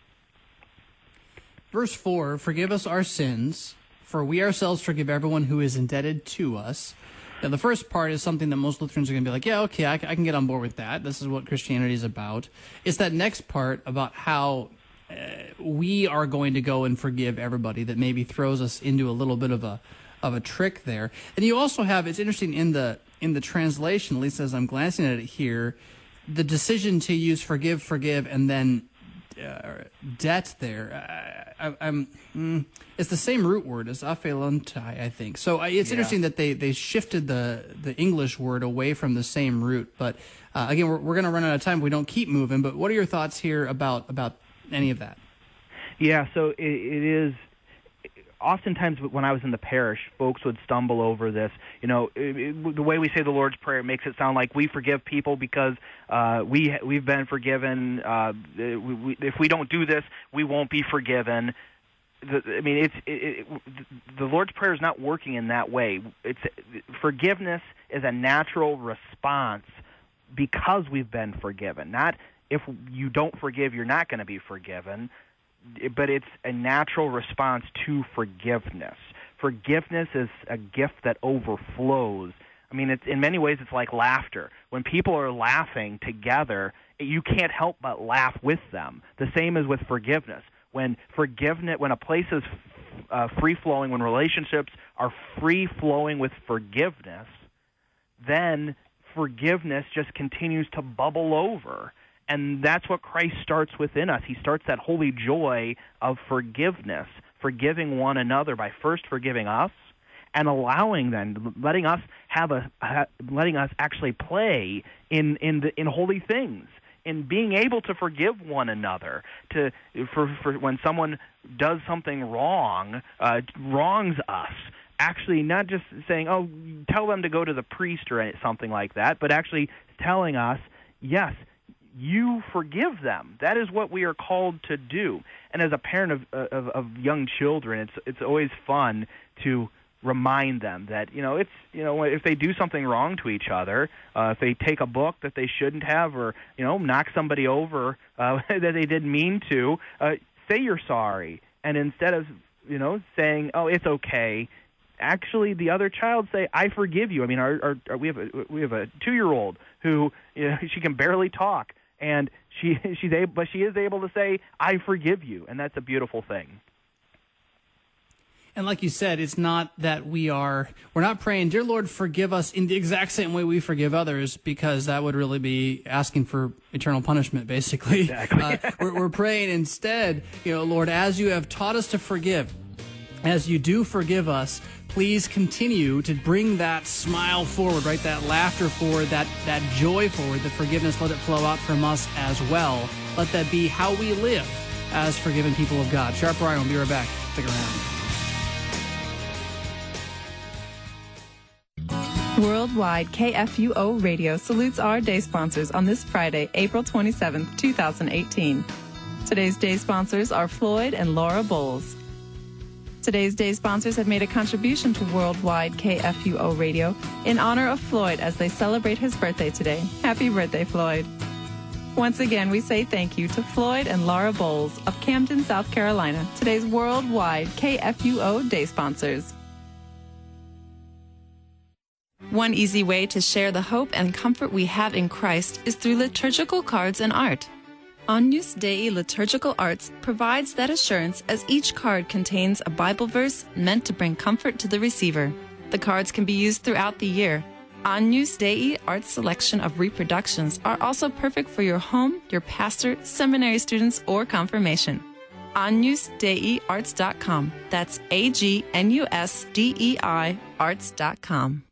Verse four, forgive us our sins, for we ourselves forgive everyone who is indebted to us. Now, the first part is something that most Lutherans are going to be like, yeah, okay, I, I can get on board with that. This is what Christianity is about. It's that next part about how uh, we are going to go and forgive everybody that maybe throws us into a little bit of a of a trick there. And you also have, it's interesting in the in the translation, at least as I'm glancing at it here, the decision to use forgive, forgive, and then uh, debt there. I, I, I'm mm, it's the same root word as aphelontai, I think. So I, it's yeah. interesting that they, they shifted the the English word away from the same root. But uh, again, we're we're going to run out of time if we don't keep moving. But what are your thoughts here about about any of that? Yeah, so it, it is. Oftentimes when I was in the parish, folks would stumble over this. You know, it, it, the way we say the Lord's Prayer makes it sound like we forgive people because uh, we, we've been forgiven. Uh, we, we, if we don't do this, we won't be forgiven. The, I mean, it's it, it, the Lord's Prayer is not working in that way. It's forgiveness is a natural response because we've been forgiven. Not if you don't forgive, you're not going to be forgiven. But it's a natural response to forgiveness. Forgiveness is a gift that overflows. I mean, it's, in many ways, it's like laughter. When people are laughing together, you can't help but laugh with them. The same is with forgiveness. When forgiveness, when a place is uh, free-flowing, when relationships are free-flowing with forgiveness, then forgiveness just continues to bubble over. And that's what Christ starts within us. He starts that holy joy of forgiveness, forgiving one another by first forgiving us and allowing then, letting us have a, letting us actually play in in the, in holy things, in being able to forgive one another. To for, for when someone does something wrong, uh, wrongs us, actually not just saying, oh, tell them to go to the priest or something like that, but actually telling us, yes, you forgive them. That is what we are called to do. And as a parent of, of, of young children, it's it's always fun to remind them that, you know, it's, you know, if they do something wrong to each other, uh, if they take a book that they shouldn't have, or, you know, knock somebody over uh, that they didn't mean to, uh, say you're sorry. And instead of, you know, saying, oh, it's okay, actually the other child say, I forgive you. I mean, our, our, our, we have a we have a two-year-old who, you know, she can barely talk, and she she's able, but she is able to say, I forgive you, and that's a beautiful thing. And like you said, it's not that we are, we're not praying, dear Lord, forgive us in the exact same way we forgive others, because that would really be asking for eternal punishment, basically. Exactly. uh, we're, we're praying instead, you know, Lord, as you have taught us to forgive, as you do forgive us, please continue to bring that smile forward, right? That laughter forward, that, that joy forward, the forgiveness, let it flow out from us as well. Let that be how we live as forgiven people of God. Sharper Iron will be right back. Stick around. Worldwide K F U O Radio salutes our day sponsors on this Friday, April twenty-seventh, two thousand eighteen. Today's day sponsors are Floyd and Laura Bowles. Today's day sponsors have made a contribution to Worldwide K F U O Radio in honor of Floyd as they celebrate his birthday today. Happy birthday, Floyd. Once again, we say thank you to Floyd and Laura Bowles of Camden, South Carolina, today's Worldwide K F U O day sponsors. One easy way to share the hope and comfort we have in Christ is through liturgical cards and art. Agnus Dei Liturgical Arts provides that assurance, as each card contains a Bible verse meant to bring comfort to the receiver. The cards can be used throughout the year. Agnus Dei Arts selection of reproductions are also perfect for your home, your pastor, seminary students, or confirmation. agnus dei arts dot com. That's A G N U S D E I arts dot com.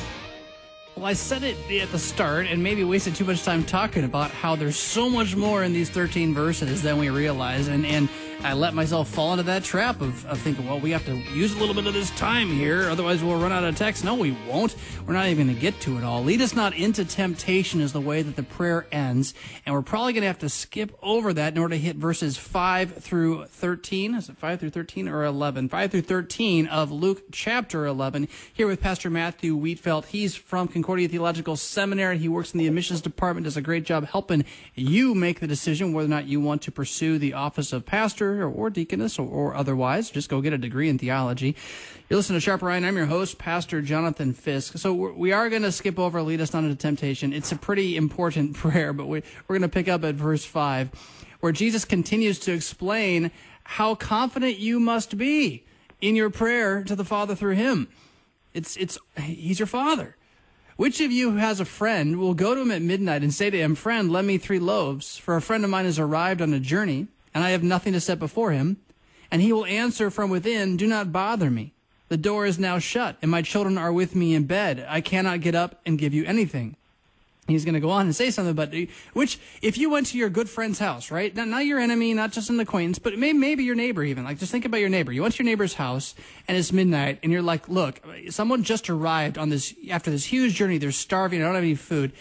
Well, I said it at the start and maybe wasted too much time talking about how there's so much more in these thirteen verses than we realize, and, and I let myself fall into that trap of, of thinking, well, we have to use a little bit of this time here, otherwise we'll run out of text. No, we won't. We're not even going to get to it all. Lead us not into temptation is the way that the prayer ends, and we're probably going to have to skip over that in order to hit verses five through thirteen. Is it five through thirteen or eleven? five through thirteen of Luke chapter eleven. Here with Pastor Matthew Wheatfeld. He's from Concordia Theological Seminary. He works in the admissions department, does a great job helping you make the decision whether or not you want to pursue the office of pastor or, or deaconess or, or otherwise. Just go get a degree in theology. You're listening to Sharper Iron. I'm your host, Pastor Jonathan Fisk. So we're, we are going to skip over Lead Us Not Into Temptation. It's a pretty important prayer, but we, we're going to pick up at verse five, where Jesus continues to explain how confident you must be in your prayer to the Father through him. It's, it's, he's your Father. Which of you who has a friend will go to him at midnight and say to him, friend, lend me three loaves, for a friend of mine has arrived on a journey, and I have nothing to set before him? And he will answer from within, do not bother me. The door is now shut, and my children are with me in bed. I cannot get up and give you anything. He's going to go on and say something about, which, if you went to your good friend's house, right? Not, not your enemy, not just an acquaintance, but maybe, maybe your neighbor even. Like, just think about your neighbor. You went to your neighbor's house, and it's midnight, and you're like, look, someone just arrived on this, after this huge journey. They're starving. I don't have any food.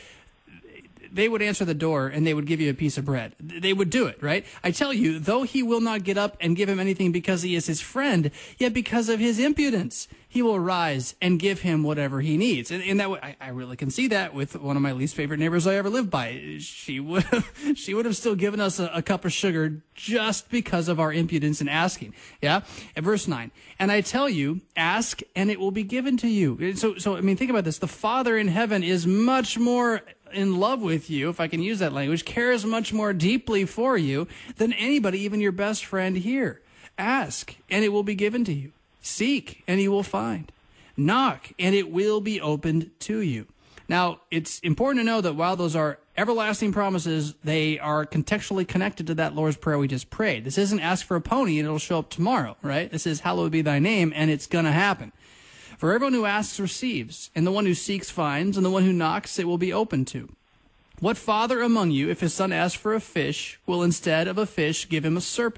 They would answer the door, and they would give you a piece of bread. They would do it, right? I tell you, though he will not get up and give him anything because he is his friend, yet because of his impudence, he will rise and give him whatever he needs. And, and that I, I really can see that with one of my least favorite neighbors I ever lived by. She would have, she would have still given us a, a cup of sugar just because of our impudence in asking. Yeah? At verse nine. And I tell you, ask and it will be given to you. So, so I mean, think about this. The Father in heaven is much more in love with you, if I can use that language, cares much more deeply for you than anybody, even your best friend here. Ask, and it will be given to you. Seek, and you will find. Knock, and it will be opened to you. Now, it's important to know that while those are everlasting promises, they are contextually connected to that Lord's Prayer we just prayed. This isn't ask for a pony, and it'll show up tomorrow, right? This is hallowed be thy name, and it's going to happen. For everyone who asks receives, and the one who seeks finds, and the one who knocks it will be opened to. What father among you, if his son asks for a fish, will instead of a fish give him a serpent?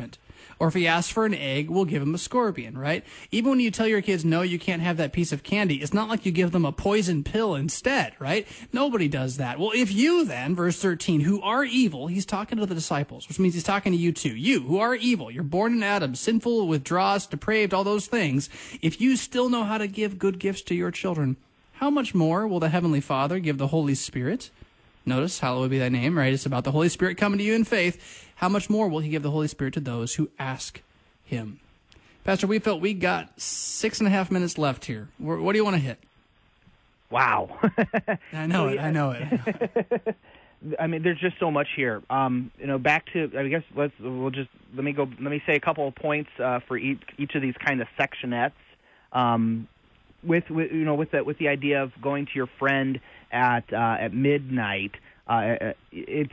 Or if he asks for an egg, we'll give him a scorpion, right? Even when you tell your kids, no, you can't have that piece of candy, it's not like you give them a poison pill instead, right? Nobody does that. Well, if you then, verse thirteen, who are evil, he's talking to the disciples, which means he's talking to you too. You, who are evil, you're born in Adam, sinful, with dross, depraved, all those things. If you still know how to give good gifts to your children, how much more will the Heavenly Father give the Holy Spirit? Notice, hallowed be thy name, right? It's about the Holy Spirit coming to you in faith. How much more will he give the Holy Spirit to those who ask him? Pastor, we felt we got six and a half minutes left here. What do you want to hit? Wow. I know it, I know it. I mean, there's just so much here. Um, you know, back to, I guess, let's, we'll just, let me go, let me say a couple of points uh, for each, each of these kind of sectionettes. Um, with, with, you know, with the, with the idea of going to your friend at, uh, at midnight, uh, it's,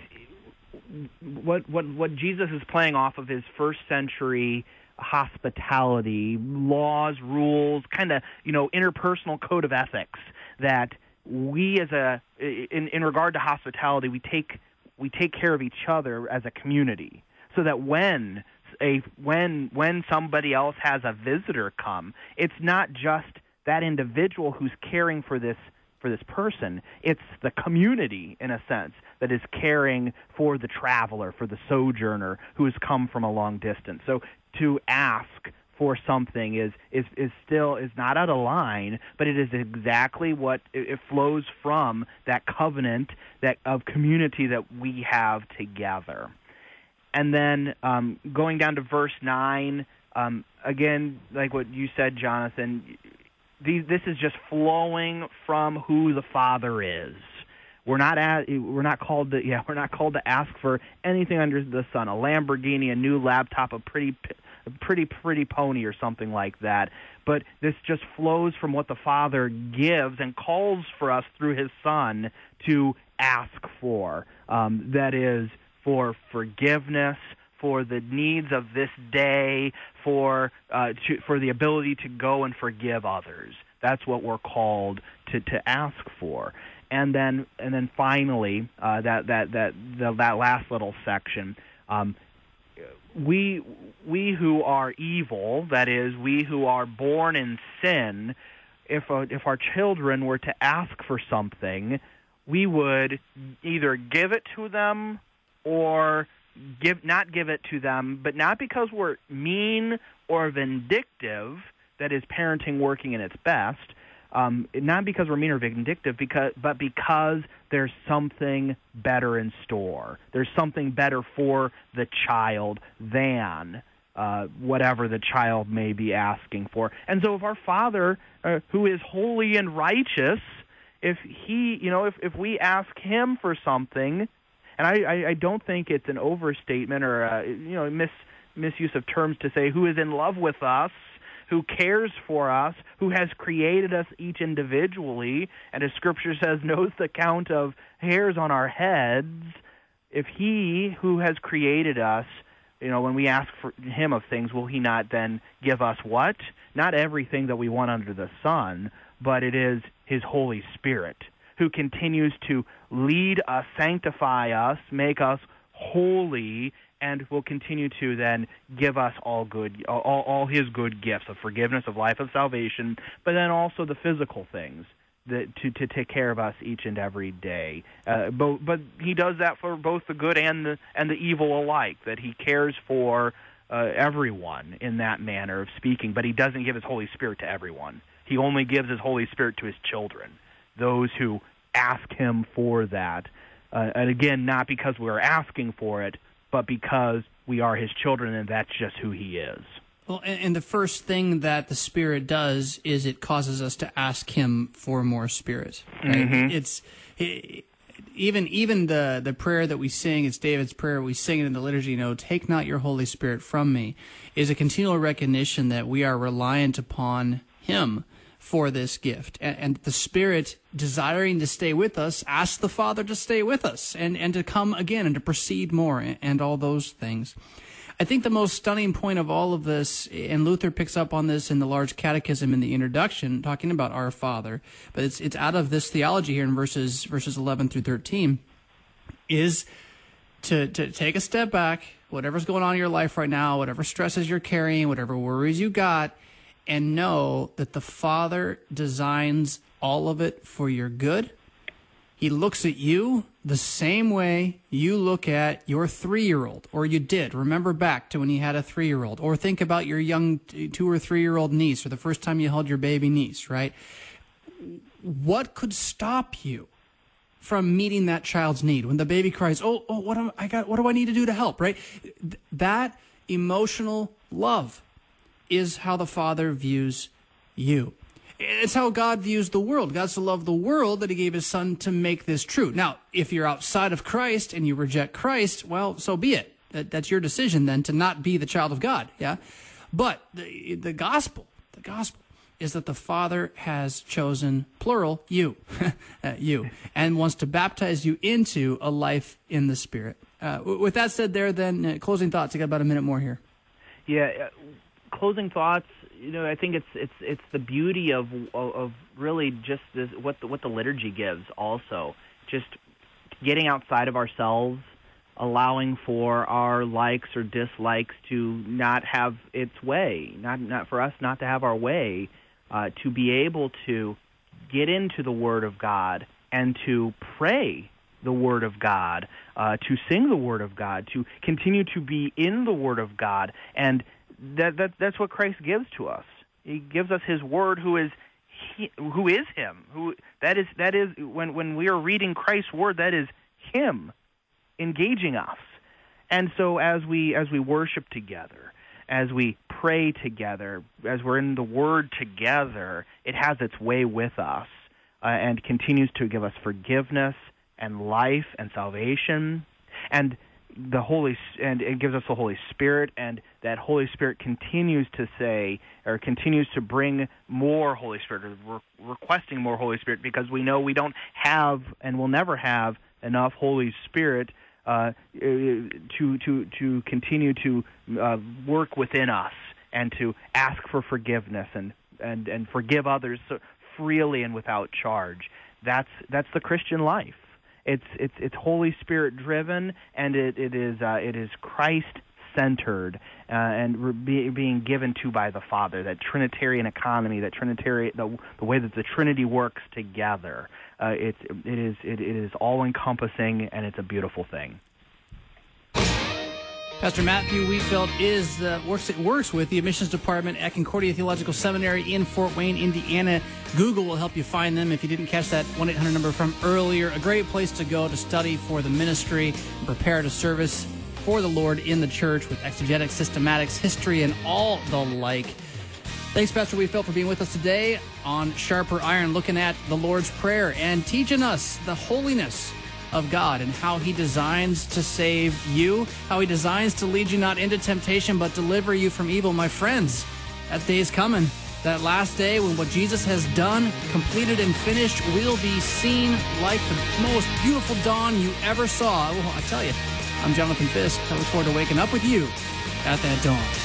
what, what, what Jesus is playing off of his first century hospitality, laws, rules, kind of, you know, interpersonal code of ethics that we as a, in, in regard to hospitality, we take, we take care of each other as a community so that when a, when, when somebody else has a visitor come, it's not just that individual who's caring for this for this person. It's the community, in a sense, that is caring for the traveler, for the sojourner who has come from a long distance. So to ask for something is is is still is not out of line, but it is exactly what it, it flows from that covenant that of community that we have together. And then um, going down to verse nine, um, again, like what you said, Jonathan. These, this is just flowing from who the Father is. We're not at, we're not called to yeah we're not called to ask for anything under the sun, a Lamborghini, a new laptop, a pretty a pretty pretty pony, or something like that. But this just flows from what the Father gives and calls for us through His Son to ask for. Um, that is for forgiveness, for the needs of this day, for uh, to, for the ability to go and forgive others. That's what we're called to, to ask for. And then and then finally, uh, that that that the, that last little section, um, we we who are evil, that is, we who are born in sin, if uh, if our children were to ask for something, we would either give it to them or give not give it to them, but not because we're mean or vindictive, that is parenting working in its best, um, not because we're mean or vindictive, because but because there's something better in store. There's something better for the child than uh, whatever the child may be asking for. And so if our Father, uh, who is holy and righteous, if he, you know, if, if we ask him for something, and I, I, I don't think it's an overstatement or a, you know mis, misuse of terms to say who is in love with us, who cares for us, who has created us each individually, and as Scripture says, knows the count of hairs on our heads. If he who has created us, you know, when we ask for him of things, will he not then give us what? Not everything that we want under the sun, but it is his Holy Spirit, who continues to lead us, sanctify us, make us holy, and will continue to then give us all good, all, all his good gifts of forgiveness, of life, of salvation, but then also the physical things that to, to take care of us each and every day. Uh, but, but he does that for both the good and the and the evil alike, that he cares for uh, everyone in that manner of speaking, but he doesn't give his Holy Spirit to everyone. He only gives his Holy Spirit to his children, those who ask him for that. Uh, and again, not because we're asking for it, but because we are his children, and that's just who he is. Well, and, and the first thing that the Spirit does is it causes us to ask him for more Spirit. Right? Mm-hmm. It's it, even even the, the prayer that we sing, it's David's prayer, we sing it in the liturgy, you know, take not your Holy Spirit from me, is a continual recognition that we are reliant upon him for this gift. And, and the Spirit, desiring to stay with us, asks the Father to stay with us and, and to come again and to proceed more and, and all those things. I think the most stunning point of all of this, and Luther picks up on this in the Large Catechism in the introduction, talking about our Father, but it's it's out of this theology here in verses verses eleven through thirteen, is to, to take a step back, whatever's going on in your life right now, whatever stresses you're carrying, whatever worries you got, and know that the Father designs all of it for your good. He looks at you the same way you look at your three-year-old, or you did. Remember back to when you had a three-year-old, or think about your young two- or three-year-old niece, or the first time you held your baby niece, right? What could stop you from meeting that child's need when the baby cries, "Oh, oh, what am I got? What do I need to do to help?" Right? Th- that emotional love is how the Father views you. It's how God views the world. God so loved the world that he gave his Son to make this true. Now, if you're outside of Christ and you reject Christ, well, so be it. That, that's your decision then to not be the child of God. Yeah. But the, the gospel, the gospel is that the Father has chosen, plural, you, uh, you, and wants to baptize you into a life in the Spirit. Uh, with that said there, then, uh, closing thoughts. I got about a minute more here. Yeah, uh, closing thoughts. You know, I think it's it's it's the beauty of of, of really just this, what the, what the liturgy gives. Also, just getting outside of ourselves, allowing for our likes or dislikes to not have its way, not not for us not to have our way, uh, to be able to get into the Word of God and to pray the Word of God, uh, to sing the Word of God, to continue to be in the Word of God. And that, that that's what Christ gives to us. He gives us His Word, who is he, who is Him. Who that is that is when when we are reading Christ's Word, that is Him engaging us. And so as we as we worship together, as we pray together, as we're in the Word together, it has its way with us uh, and continues to give us forgiveness and life and salvation, and the Holy and it gives us the Holy Spirit, and that Holy Spirit continues to say or continues to bring more Holy Spirit, or we're requesting more Holy Spirit, because we know we don't have and will never have enough Holy Spirit uh, to to to continue to uh, work within us and to ask for forgiveness and and and forgive others freely and without charge. That's that's the Christian life. It's it's it's Holy Spirit driven, and it it is uh, it is Christ centered uh, and re- be, being given to by the Father. That Trinitarian economy, that Trinitarian the, the way that the Trinity works together. Uh, it it is it, it is all encompassing, and it's a beautiful thing. Pastor Matthew Wheatfield is uh, works works with the admissions department at Concordia Theological Seminary in Fort Wayne, Indiana. Google will help you find them if you didn't catch that one eight hundred number from earlier. A great place to go to study for the ministry and prepare to service for the Lord in the church with exegetics, systematics, history, and all the like. Thanks, Pastor Wheatfield, for being with us today on Sharper Iron, looking at the Lord's Prayer and teaching us the holiness of God and how He designs to save you, how He designs to lead you not into temptation but deliver you from evil. My friends, that day is coming. That last day when what Jesus has done, completed and finished, will be seen like the most beautiful dawn you ever saw. Well, I tell you, I'm Jonathan Fisk. I look forward to waking up with you at that dawn.